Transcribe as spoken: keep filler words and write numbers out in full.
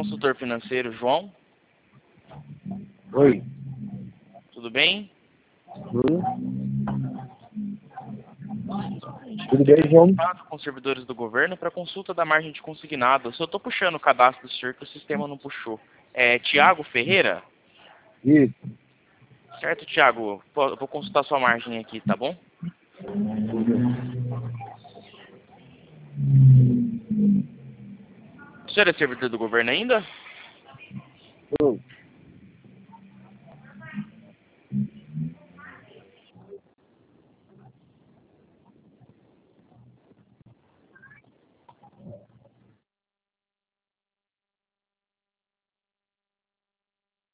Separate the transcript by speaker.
Speaker 1: consultor financeiro João.
Speaker 2: Oi.
Speaker 1: Tudo bem?
Speaker 2: Hum? Tudo bem, João?
Speaker 1: Com os servidores do governo para consulta da margem de consignado. Eu só estou puxando o cadastro do senhor que o sistema não puxou. É Tiago Ferreira?
Speaker 2: Isso.
Speaker 1: Certo, Tiago. Eu vou consultar sua margem aqui, tá bom? O senhor é servidor do governo ainda?
Speaker 2: Hum.